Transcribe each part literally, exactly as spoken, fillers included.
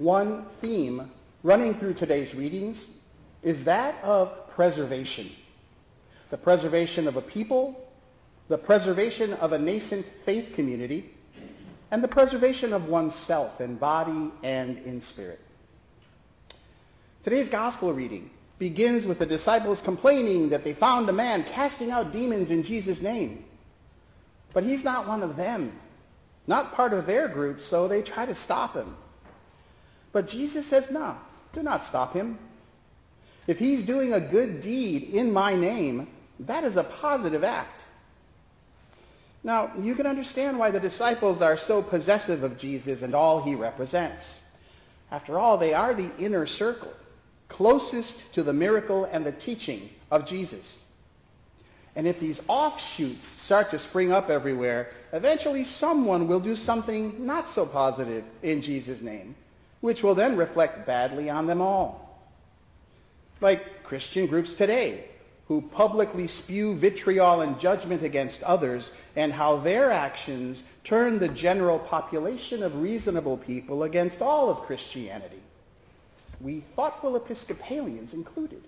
one theme running through today's readings is that of preservation. The preservation of a people, the preservation of a nascent faith community, and the preservation of oneself in body and in spirit. Today's gospel reading begins with the disciples complaining that they found a man casting out demons in Jesus' name. But he's not one of them, not part of their group, so they try to stop him. But Jesus says, no, do not stop him. If he's doing a good deed in my name, that is a positive act. Now, you can understand why the disciples are so possessive of Jesus and all he represents. After all, they are the inner circle, closest to the miracle and the teaching of Jesus. And if these offshoots start to spring up everywhere, eventually someone will do something not so positive in Jesus' name, which will then reflect badly on them all. Like Christian groups today, who publicly spew vitriol and judgment against others, and how their actions turn the general population of reasonable people against all of Christianity. We thoughtful Episcopalians included.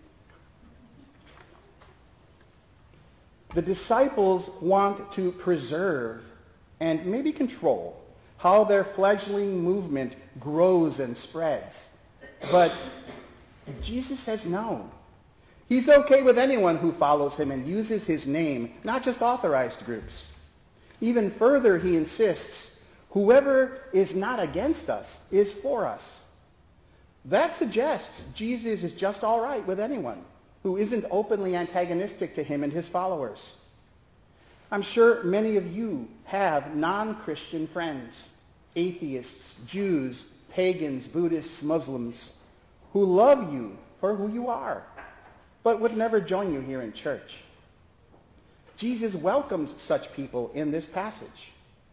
The disciples want to preserve and maybe control how their fledgling movement grows and spreads. But Jesus says no. He's okay with anyone who follows him and uses his name, not just authorized groups. Even further, he insists, whoever is not against us is for us. That suggests Jesus is just all right with anyone who isn't openly antagonistic to him and his followers. I'm sure many of you have non-Christian friends, atheists, Jews, pagans, Buddhists, Muslims, who love you for who you are, but would never join you here in church. Jesus welcomes such people in this passage.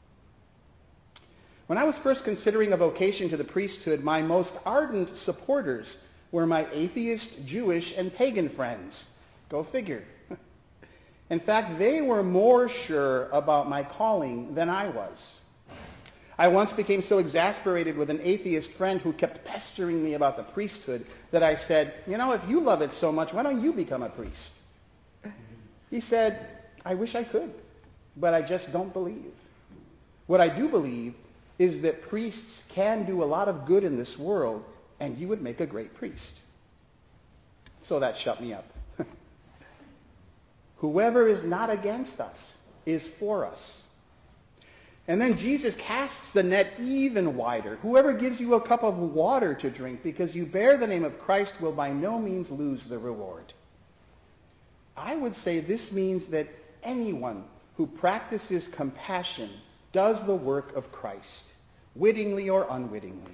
When I was first considering a vocation to the priesthood, my most ardent supporters were my atheist, Jewish, and pagan friends. Go figure. In fact, they were more sure about my calling than I was. I once became so exasperated with an atheist friend who kept pestering me about the priesthood that I said, you know, if you love it so much, why don't you become a priest? He said, I wish I could, but I just don't believe. What I do believe is that priests can do a lot of good in this world, and you would make a great priest. So that shut me up. Whoever is not against us is for us. And then Jesus casts the net even wider. Whoever gives you a cup of water to drink because you bear the name of Christ will by no means lose the reward. I would say this means that anyone who practices compassion does the work of Christ, wittingly or unwittingly.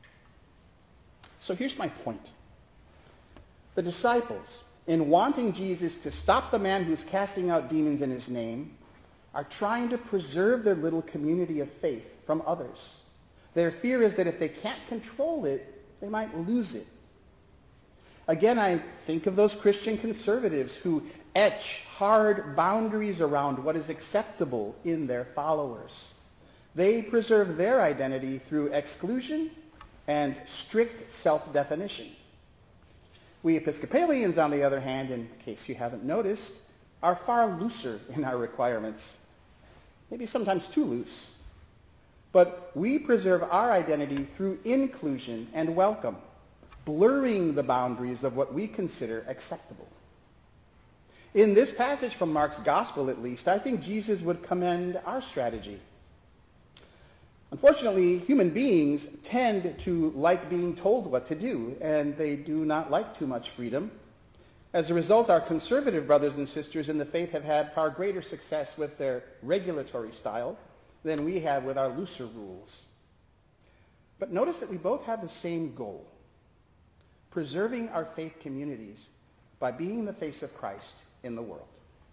So here's my point. The disciples, in wanting Jesus to stop the man who's casting out demons in his name, are trying to preserve their little community of faith from others. Their fear is that if they can't control it, they might lose it. Again, I think of those Christian conservatives who etch hard boundaries around what is acceptable in their followers. They preserve their identity through exclusion and strict self-definition. We Episcopalians, on the other hand, in case you haven't noticed, are far looser in our requirements, maybe sometimes too loose. But we preserve our identity through inclusion and welcome, blurring the boundaries of what we consider acceptable. In this passage from Mark's Gospel, at least, I think Jesus would commend our strategy. Unfortunately, human beings tend to like being told what to do, and they do not like too much freedom. As a result, our conservative brothers and sisters in the faith have had far greater success with their regulatory style than we have with our looser rules. But notice that we both have the same goal: preserving our faith communities by being the face of Christ in the world.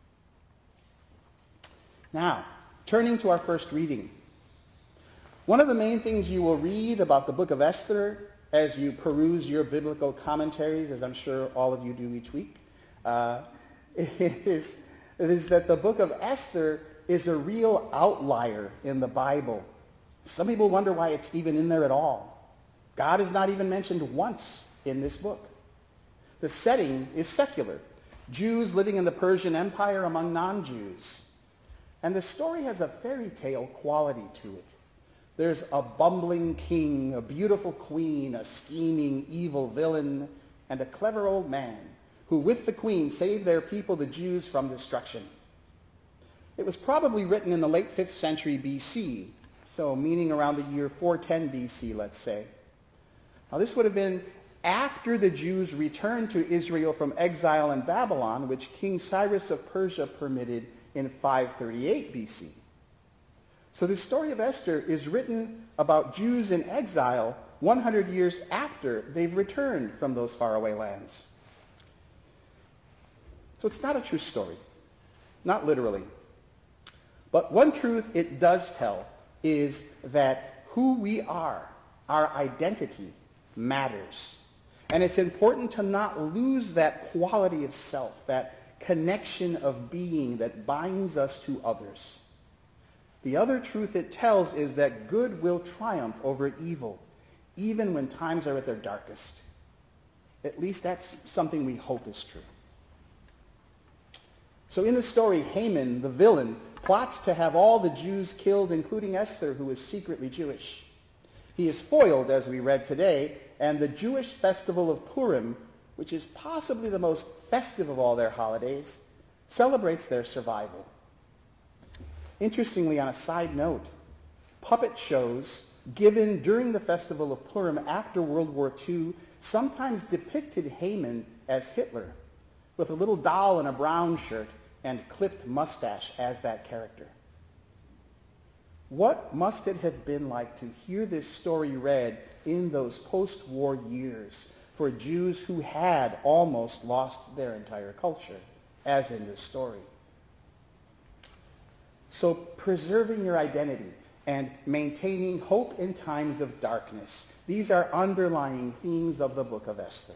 Now, turning to our first reading. One of the main things you will read about the book of Esther as you peruse your biblical commentaries, as I'm sure all of you do each week, uh, is, is that the book of Esther is a real outlier in the Bible. Some people wonder why it's even in there at all. God is not even mentioned once in this book. The setting is secular. Jews living in the Persian Empire among non-Jews. And the story has a fairy tale quality to it. There's a bumbling king, a beautiful queen, a scheming evil villain, and a clever old man who with the queen saved their people, the Jews, from destruction. It was probably written in the late fifth century B C, so meaning around the year four ten B C, let's say. Now this would have been after the Jews returned to Israel from exile in Babylon, which King Cyrus of Persia permitted in five thirty-eight B C. So the story of Esther is written about Jews in exile one hundred years after they've returned from those faraway lands. So it's not a true story, not literally. But one truth it does tell is that who we are, our identity, matters. And it's important to not lose that quality of self, that connection of being that binds us to others. The other truth it tells is that good will triumph over evil, even when times are at their darkest. At least that's something we hope is true. So in the story, Haman, the villain, plots to have all the Jews killed, including Esther, who is secretly Jewish. He is foiled, as we read today, and the Jewish festival of Purim, which is possibly the most festive of all their holidays, celebrates their survival. Interestingly, on a side note, puppet shows given during the festival of Purim after World War Two sometimes depicted Haman as Hitler, with a little doll in a brown shirt and clipped mustache as that character. What must it have been like to hear this story read in those post-war years for Jews who had almost lost their entire culture, as in this story? So preserving your identity and maintaining hope in times of darkness, these are underlying themes of the book of Esther.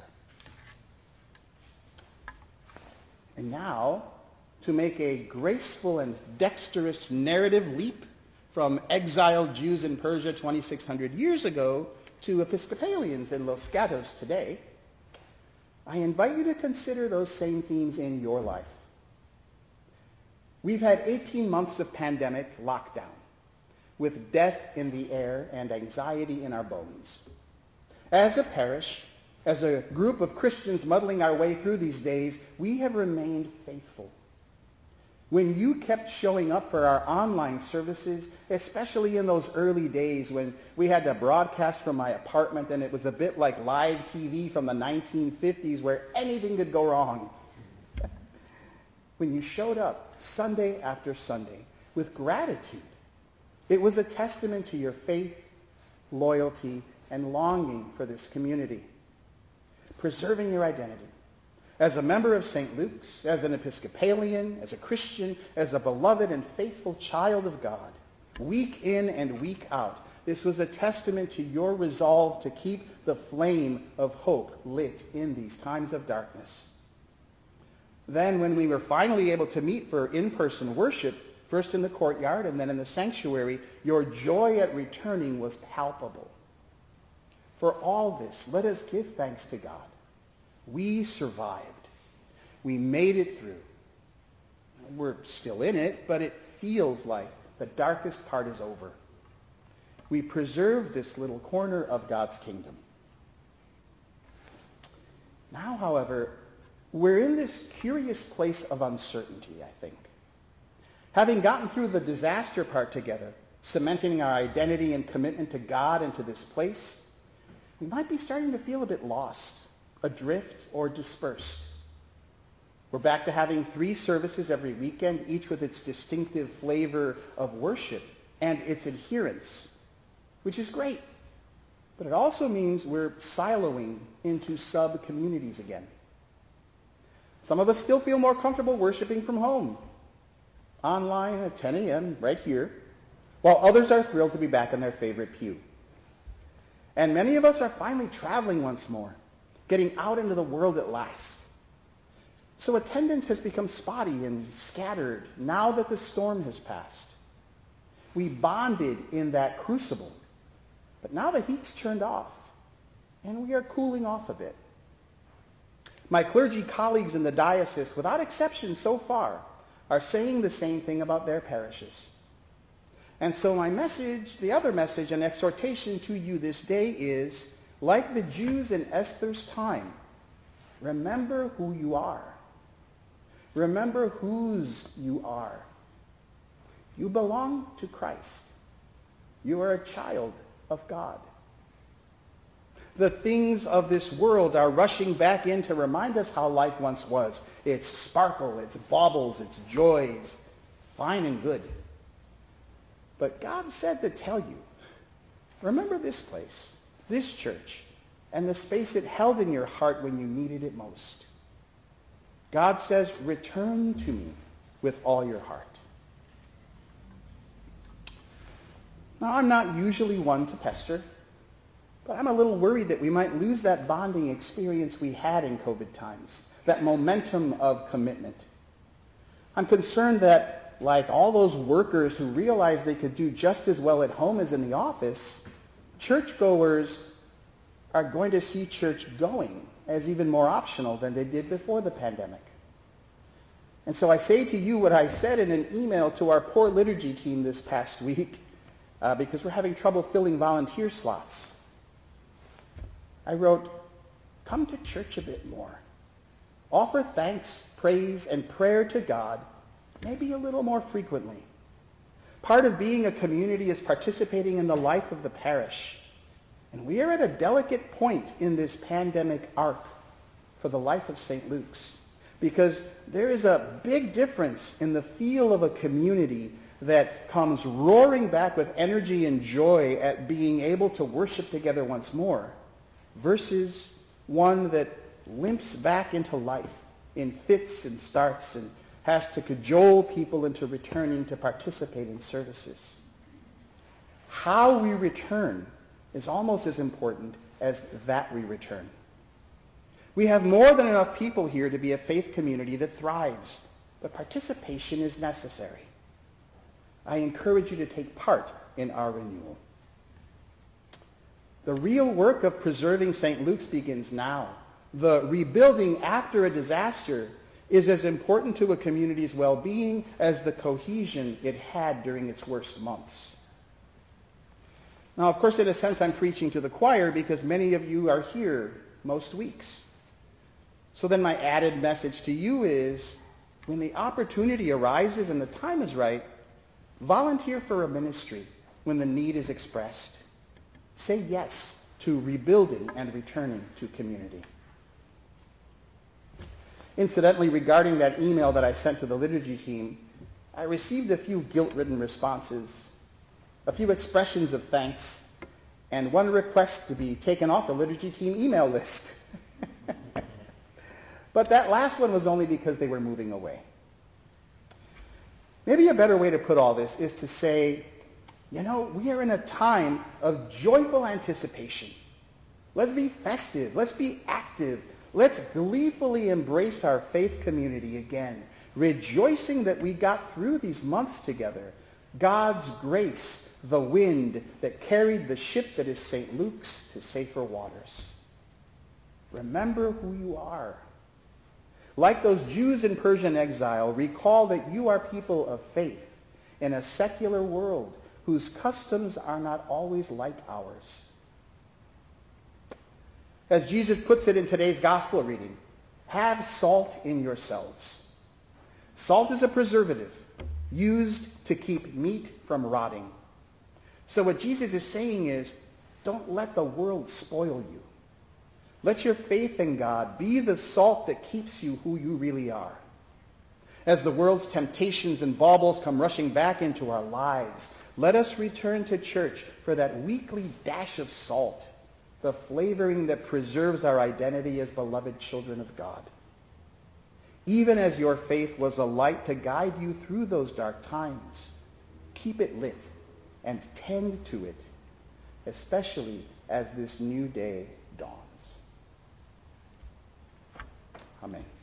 And now, to make a graceful and dexterous narrative leap from exiled Jews in Persia twenty-six hundred years ago to Episcopalians in Los Gatos today, I invite you to consider those same themes in your life. We've had eighteen months of pandemic lockdown, with death in the air and anxiety in our bones. As a parish, as a group of Christians muddling our way through these days, we have remained faithful. When you kept showing up for our online services, especially in those early days when we had to broadcast from my apartment and it was a bit like live T V from the nineteen fifties where anything could go wrong. When you showed up Sunday after Sunday with gratitude, it was a testament to your faith, loyalty, and longing for this community. Preserving your identity. As a member of Saint Luke's, as an Episcopalian, as a Christian, as a beloved and faithful child of God, week in and week out, this was a testament to your resolve to keep the flame of hope lit in these times of darkness. Then when we were finally able to meet for in-person worship, first in the courtyard and then in the sanctuary, your joy at returning was palpable. For all this, let us give thanks to God. We survived. We made it through. We're still in it, but it feels like the darkest part is over. We preserved this little corner of God's kingdom. Now, however, we're in this curious place of uncertainty, I think. Having gotten through the disaster part together, cementing our identity and commitment to God and to this place, we might be starting to feel a bit lost, adrift, or dispersed. We're back to having three services every weekend, each with its distinctive flavor of worship and its adherence, which is great. But it also means we're siloing into sub-communities again. Some of us still feel more comfortable worshiping from home, online at ten a.m. right here, while others are thrilled to be back in their favorite pew. And many of us are finally traveling once more, getting out into the world at last. So attendance has become spotty and scattered now that the storm has passed. We bonded in that crucible, but now the heat's turned off, and we are cooling off a bit. My clergy colleagues in the diocese, without exception so far, are saying the same thing about their parishes. And so my message, the other message and exhortation to you this day is, like the Jews in Esther's time, remember who you are. Remember whose you are. You belong to Christ. You are a child of God. The things of this world are rushing back in to remind us how life once was. Its sparkle, its baubles, its joys, fine and good. But God said to tell you, remember this place, this church, and the space it held in your heart when you needed it most. God says, return to me with all your heart. Now, I'm not usually one to pester, but I'm a little worried that we might lose that bonding experience we had in COVID times, that momentum of commitment. I'm concerned that, like all those workers who realized they could do just as well at home as in the office, churchgoers are going to see church going as even more optional than they did before the pandemic. And so I say to you what I said in an email to our poor liturgy team this past week, uh, because we're having trouble filling volunteer slots. I wrote, come to church a bit more. Offer thanks, praise, and prayer to God, maybe a little more frequently. Part of being a community is participating in the life of the parish. And we are at a delicate point in this pandemic arc for the life of Saint Luke's, because there is a big difference in the feel of a community that comes roaring back with energy and joy at being able to worship together once more, versus one that limps back into life in fits and starts and has to cajole people into returning to participate in services. How we return is almost as important as that we return. We have more than enough people here to be a faith community that thrives, but participation is necessary. I encourage you to take part in our renewal. The real work of preserving Saint Luke's begins now. The rebuilding after a disaster is as important to a community's well-being as the cohesion it had during its worst months. Now, of course, in a sense, I'm preaching to the choir because many of you are here most weeks. So then my added message to you is, when the opportunity arises and the time is right, volunteer for a ministry when the need is expressed. Say yes to rebuilding and returning to community. Incidentally, regarding that email that I sent to the liturgy team, I received a few guilt-ridden responses, a few expressions of thanks, and one request to be taken off the liturgy team email list. But that last one was only because they were moving away. Maybe a better way to put all this is to say, you know, we are in a time of joyful anticipation. Let's be festive. Let's be active. Let's gleefully embrace our faith community again, rejoicing that we got through these months together. God's grace, the wind that carried the ship that is Saint Luke's to safer waters. Remember who you are. Like those Jews in Persian exile, recall that you are people of faith in a secular world whose customs are not always like ours. As Jesus puts it in today's gospel reading, have salt in yourselves. Salt is a preservative used to keep meat from rotting. So what Jesus is saying is, don't let the world spoil you. Let your faith in God be the salt that keeps you who you really are. As the world's temptations and baubles come rushing back into our lives, let us return to church for that weekly dash of salt, the flavoring that preserves our identity as beloved children of God. Even as your faith was a light to guide you through those dark times, keep it lit and tend to it, especially as this new day dawns. Amen.